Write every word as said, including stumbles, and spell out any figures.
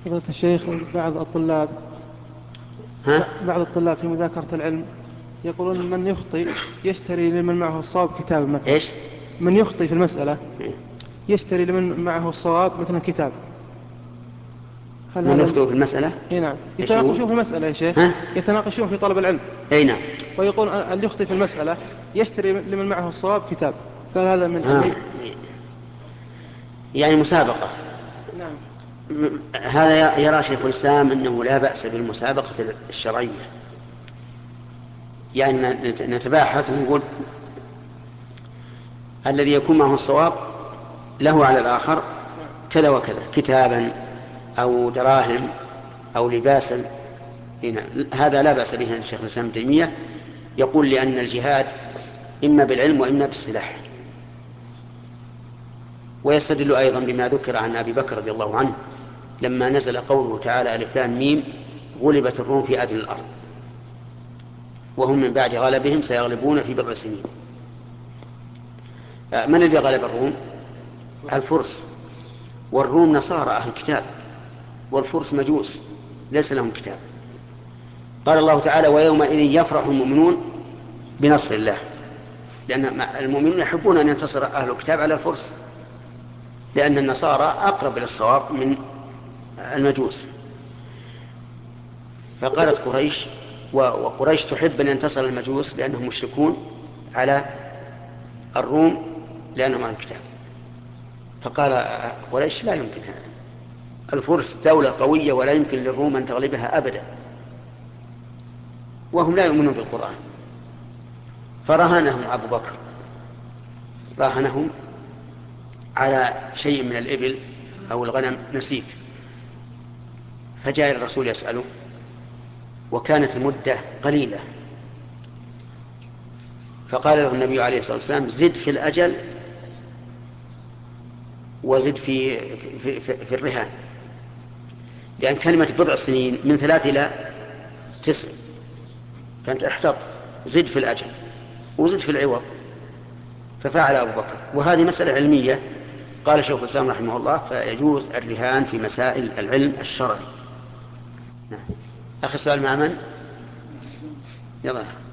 فضيلة الشيخ، بعض الطلاب ها؟ بعض الطلاب في مذاكرة العلم يقولون من يخطئ يشتري لمن معه الصواب كتاب مثلا. إيش؟ من يخطئ في المسألة إيه. يشتري لمن معه الصواب مثلا كتاب. هل من هذا؟ يخطئ في المسألة؟ اي نعم، إيش هو؟ يتناقشون في المسألة يا شيخ. ها؟ يتناقشون في طلب العلم، أي نعم. ويقول اللي يخطئ في المسألة يشتري لمن معه الصواب كتاب. فهذا من ها. من يعني مسابقة. نعم. م- هذا يرى شيخ الإسلام أنه لا بأس بالمسابقة الشرعية. يعني نت- نتباحث ونقول الذي يكون معه الصواب له على الآخر نعم. كذا وكذا، كتابا أو دراهم أو لباسا. هنا هذا لا بأس به. الشيخ الإسلام ابن تيمية يقول لأن الجهاد إما بالعلم وإما بالسلاح. ويستدل أيضا بما ذكر عن أبي بكر رضي الله عنه لما نزل قوله تعالى ألف لام ميم غلبت الروم في أدنى الأرض وهم من بعد غلبهم سيغلبون في بضع سنين. من الذي غلب الروم؟ الفرس. والروم نصارى أهل كتاب، والفرس مجوس ليس لهم كتاب. قال الله تعالى ويومئذ يفرح المؤمنون بنصر الله، لأن المؤمنون يحبون أن ينتصر أهل الكتاب على الفرس، لأن النصارى أقرب إلى الصواب من المجوس. فقالت قريش، وقريش تحب أن ينتصر المجوس لأنهم مشركون على الروم لأنهم أهل الكتاب. فقال قريش لا يمكن هذا، الفرس دولة قوية ولا يمكن للروم أن تغلبها أبدا، وهم لا يؤمنون بالقرآن. فرهنهم أبو بكر، راهنهم على شيء من الإبل أو الغنم نسيت. فجاء الرسول يسأله وكانت المدة قليلة، فقال له النبي عليه الصلاة والسلام زد في الأجل وزد في, في, في, في الرهان، لأن كلمة بضع سنين من ثلاث إلى تسع، فأنت احتط، زد في الأجل وزد في العوض. ففعل أبو بكر. وهذه مسألة علمية قال شيخ الإسلام رحمه الله فيجوز الرهان في مسائل العلم الشرعي. أخي السؤال مع من؟ يلا.